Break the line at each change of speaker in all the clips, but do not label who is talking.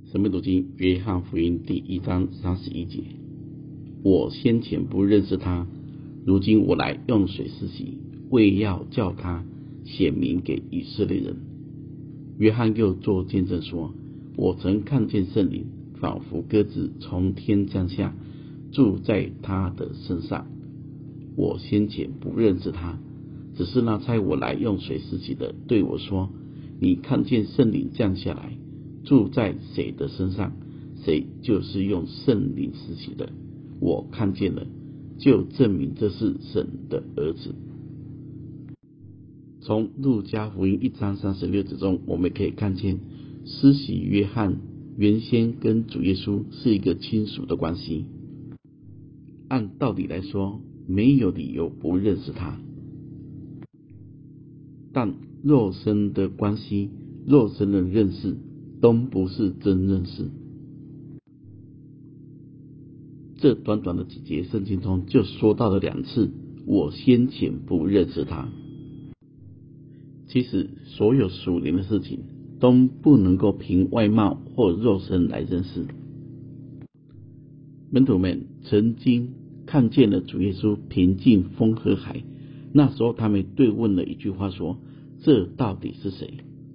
生命读经约翰福音第1章31节，我先前不认识他，如今我来用水施洗，为要叫他显明给以色列人。约翰又作见证说，我曾看见圣灵仿佛鸽子从天降下，住在他的身上。我先前不认识他，只是那差我来用水施洗的对我说，你看见圣灵降下来，住在谁的身上，谁就是用圣灵施洗的。我看见了，就证明这是神的儿子。从路加福音1章36节中，我们可以看见施洗约翰原先跟主耶稣是一个亲属的关系，按道理来说没有理由不认识他，但肉身的关系，肉身的认识都不是真认识。这短短的几节圣经中就说到了2次，我先前不认识他。其实所有属灵的事情都不能够凭外貌或肉身来认识。门徒们曾经看见了主耶稣平静风和海，那时候他们对问了一句话说，这到底是谁？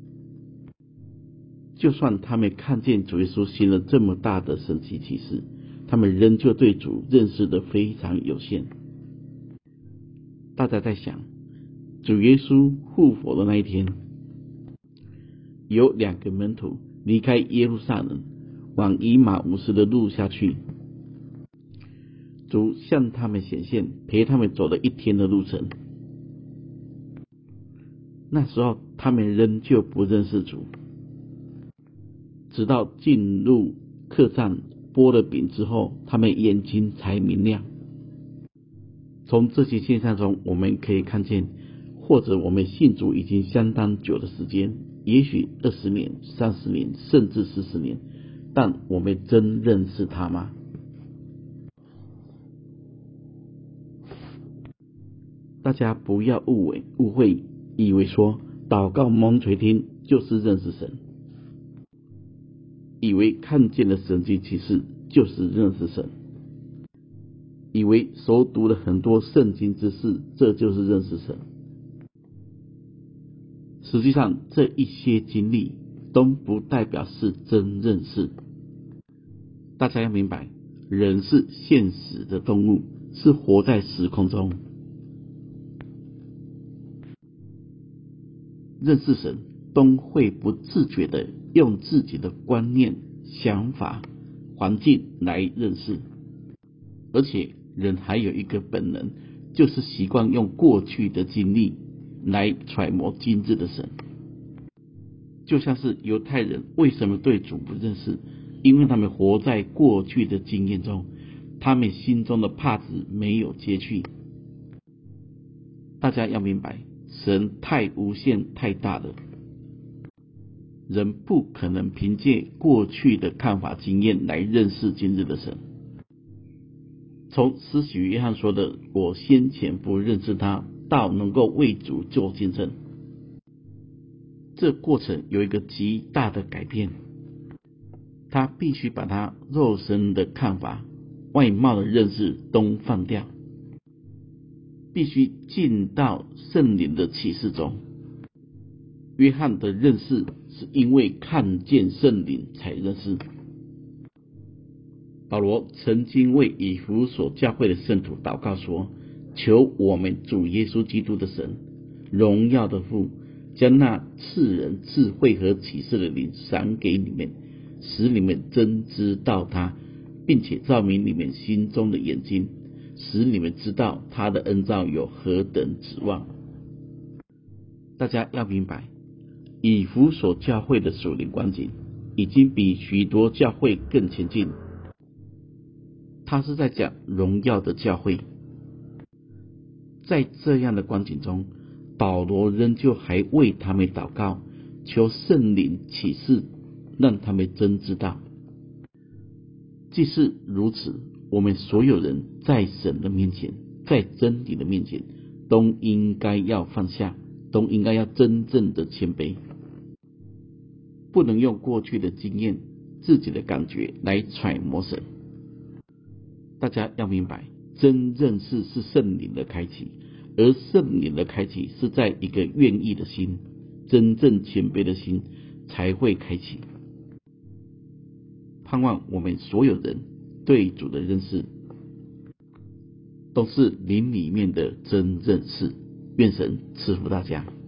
就算他们看见主耶稣行了这么大的神奇奇事，他们仍旧对主认识的非常有限。大家在想，主耶稣复活的那一天，有2个门徒离开耶路撒冷，往以马忤斯的路下去。主向他们显现，陪他们走了1天的路程。那时候他们仍旧不认识主，直到进入客栈拨了饼之后，他们眼睛才明亮。从这些现象中我们可以看见，或者我们信主已经相当久的时间，也许20年、30年甚至40年，但我们真认识他吗？大家不要误会，以为说祷告蒙垂听就是认识神，以为看见了神迹奇事就是认识神，以为熟读了很多圣经知识这就是认识神。实际上这一些经历都不代表是真认识。大家要明白，人是现实的动物，是活在时空中。认识神都会不自觉的用自己的观念、想法、环境来认识，而且人还有一个本能，就是习惯用过去的经历来揣摩今日的神。就像是犹太人为什么对主不认识，因为他们活在过去的经验中，他们心中的帕子没有揭去。大家要明白，神太无限太大了，人不可能凭借过去的看法经验来认识今日的神。从施洗约翰说的我先前不认识他，到能够为主做见证，这过程有一个极大的改变。他必须把他肉身的看法、外貌的认识都放掉，必须进到圣灵的启示中。约翰的认识是因为看见圣灵才认识。保罗曾经为以弗所教会的圣徒祷告说，求我们主耶稣基督的神，荣耀的父，将那赐人智慧和启示的灵赏给你们，使你们真知道他，并且照明你们心中的眼睛，使你们知道他的恩召有何等指望。大家要明白，以弗所教会的属灵光景已经比许多教会更前进。他是在讲荣耀的教会。在这样的光景中，保罗仍旧还为他们祷告，求圣灵启示，让他们真知道。既是如此，我们所有人在神的面前，在真理的面前，都应该要放下，都应该要真正的谦卑，不能用过去的经验自己的感觉来揣摩神。大家要明白，真认识是圣灵的开启，而圣灵的开启是在一个愿意的心，真正谦卑的心才会开启。盼望我们所有人对主的认识都是灵里面的真认识。愿神赐福大家。